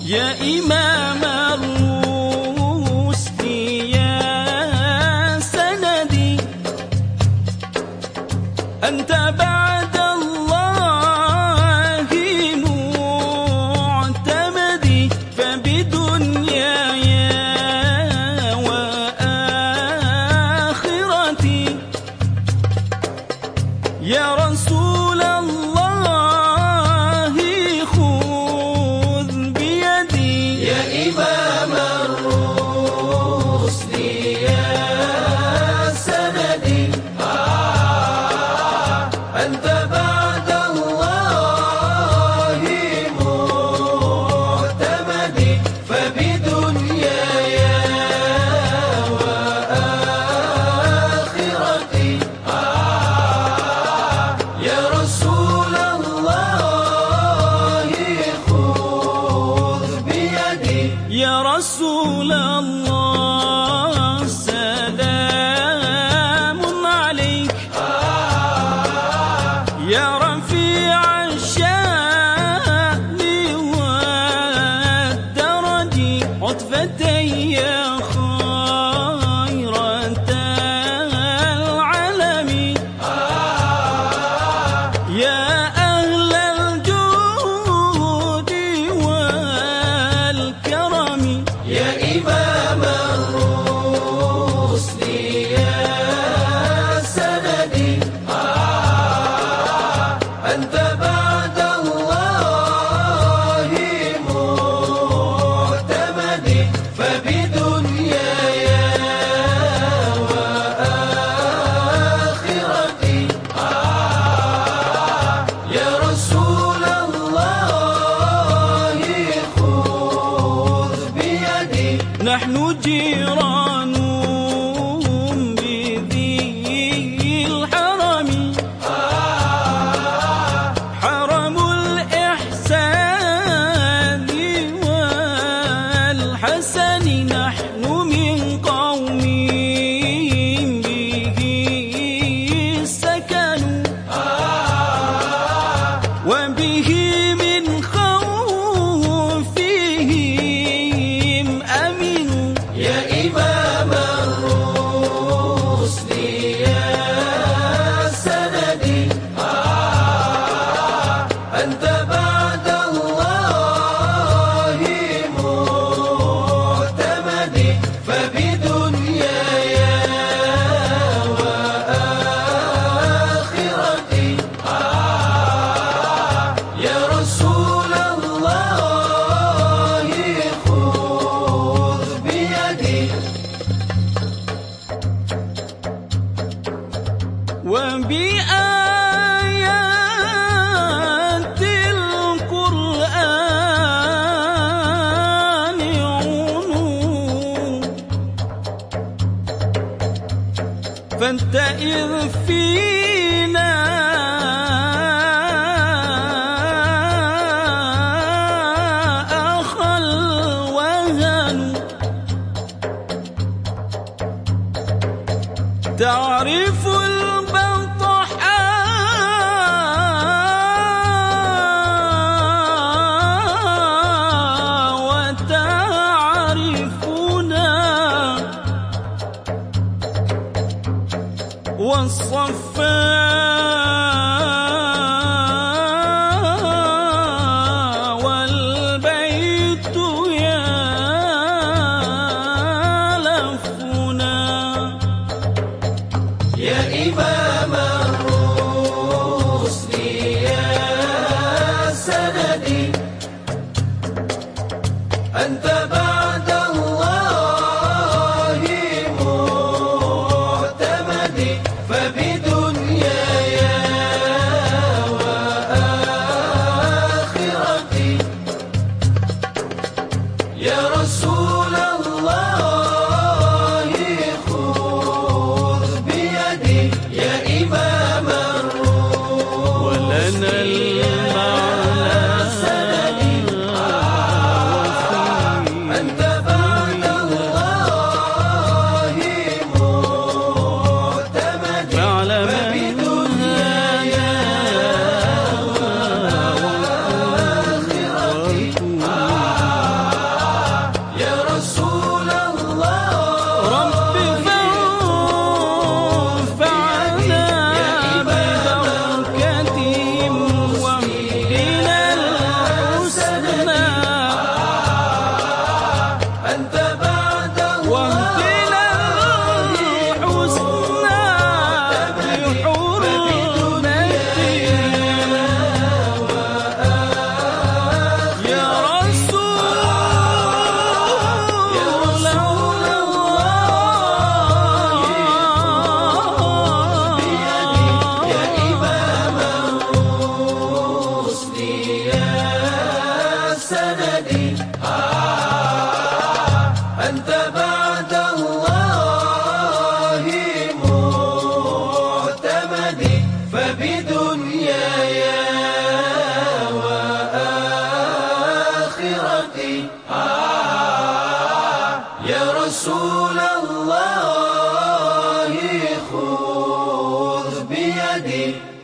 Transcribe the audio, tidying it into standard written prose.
يا إمام الرشد يا سندي، أنت بعد الله معتمدي، فبدنياي وآخرتي يا رسول الله خذ بيدي. يا إمام الرشد يا سندي، أنت بعد الله معتمدي، فبدنياي وآخرتي يا رسول الله خذ بيدي. يا رسول الله سلام عليك، يا رفيع الشأن والدرج، عطفتي يا خيرة العالم، يا أهل الجود والكرم. يا إمام الرشد يا سندي، أنت بعد الله معتمدي، فبدنياي وآخرتي يا رسول الله خذ بيدي. نحن جيران بذي الحرم، حرم الإحسان والحسن، نحن من قوم به سكنوا، وبه من خوفهم أمنوا. يا إمام الرشد يا سندي، أنت بعد الله معتمدي، فبدنياي وآخرتي يا رسول الله خذ بيدي. وبآيات القرآن عنوا، فانتئذ فينا أخا الوهن، تعرف البطحاء وتعرفنا، والصفاء والبيت يالفنا. يا إمام الرشد يا سندي، أنت بعد الله معتمدي، فبدنياي وآخرتي يا رسول الله خذ بيدي. يا محمد فبدنياي وآخرتي يا رسول الله خذ بيدي